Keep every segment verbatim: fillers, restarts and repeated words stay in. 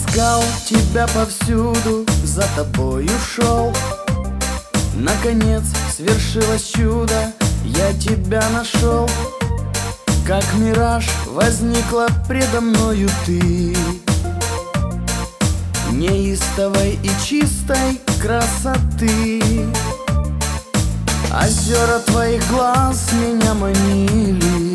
Искал тебя повсюду, за тобою шел. Наконец свершилось чудо, я тебя нашел. Как мираж возникла предо мною ты, неистовой и чистой красоты. Озера твоих глаз меня манили,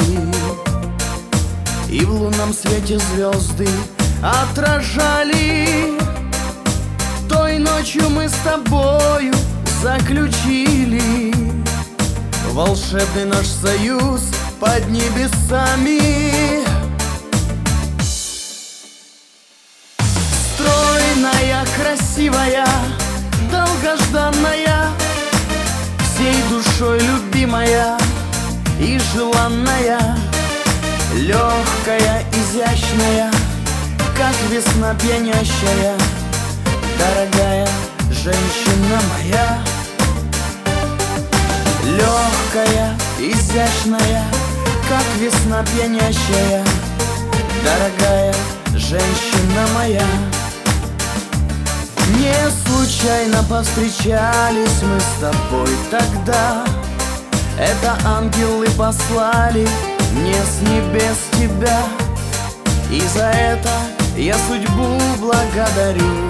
и в лунном свете звезды отражали. Той ночью мы с тобою заключили волшебный наш союз под небесами. Стройная, красивая, долгожданная, всей душой любимая и желанная, легкая, изящная, как весна пьянящая, дорогая женщина моя. Легкая, изящная, как весна пьянящая, дорогая женщина моя. Не случайно повстречались мы с тобой тогда. Это ангелы послали мне с небес тебя, и за это я судьбу благодарю.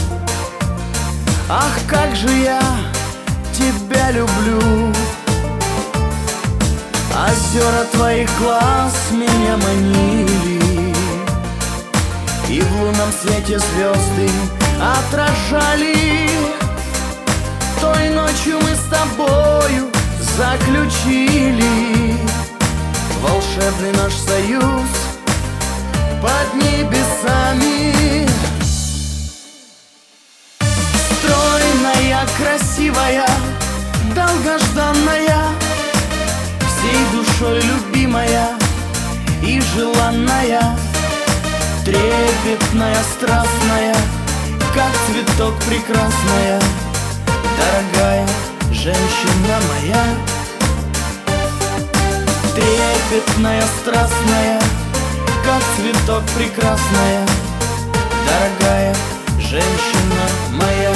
Ах, как же я тебя люблю! Озера твоих глаз меня манили, и в лунном свете звезды отражали. Той ночью мы с тобою заключили волшебный наш союз под небесами. Стройная, красивая, долгожданная, всей душой любимая и желанная, трепетная, страстная, как цветок прекрасная, дорогая женщина моя. Трепетная, страстная, как цветок прекрасная, дорогая женщина моя.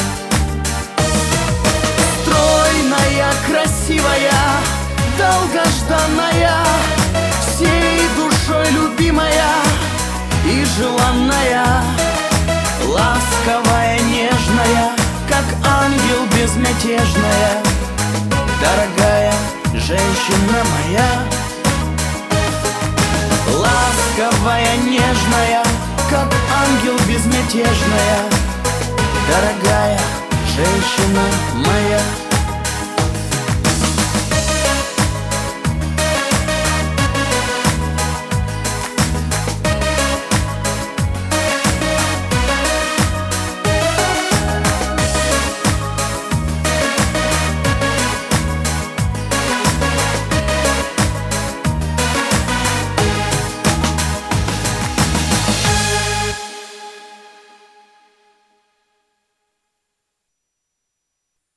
Стройная, красивая, долгожданная, всей душой любимая и желанная, ласковая, нежная, как ангел безмятежная, дорогая женщина моя. Ласковая, нежная, как ангел безмятежная, дорогая женщина моя.